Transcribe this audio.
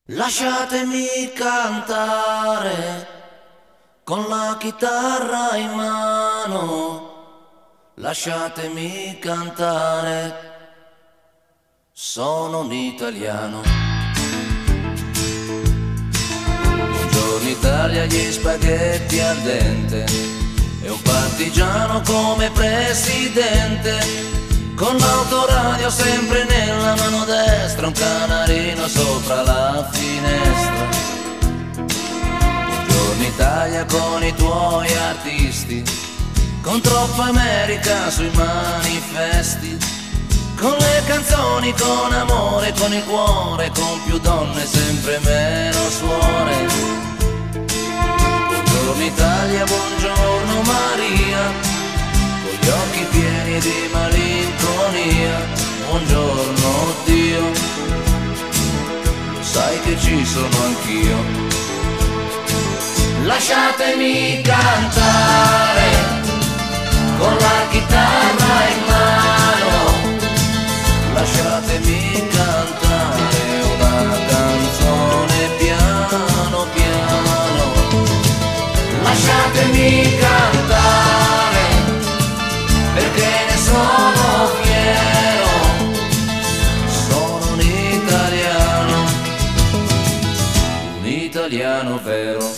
Lasciatemi cantare con la chitarra in mano, lasciatemi cantare, sono un italiano. Buongiorno Italia, gli spaghetti al dente e un partigiano come presidente, con l'autoradio sempre nella mano destra, un canarino sopra la finestra. Buongiorno Italia con i tuoi artisti, con troppa America sui manifesti, con le canzoni, con amore, con il cuore, con più donne, sempre meno suore. Buongiorno Italia, buongiorno Maria, con gli occhi pieni di malinconia, buongiorno Dio, lo sai che ci sono anch'io. Lasciatemi cantare con la chitarra in mano, lasciatemi cantare una canzone piano piano, lasciatemi cantare perché ne sono fiero, sono un italiano vero.